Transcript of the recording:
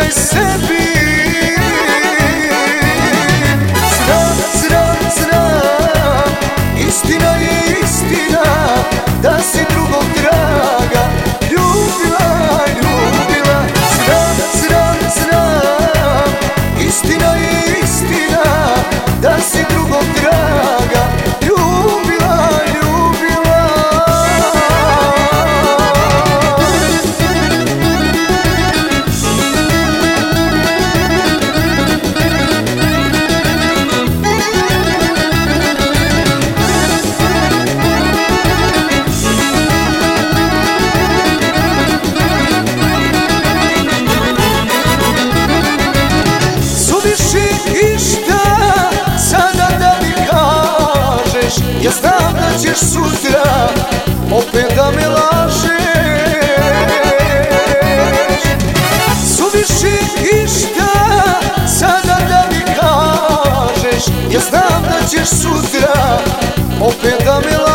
daj sebi. Znam, istina je istina, da si drugog draga ljubila. Znam, istina je istina, da si drugog draga ljubila. Ja znam da ćeš sutra opet da me lažeš. Suviše išta sada da mi kažeš. Ja znam da ćeš sutra opet da me lažeš.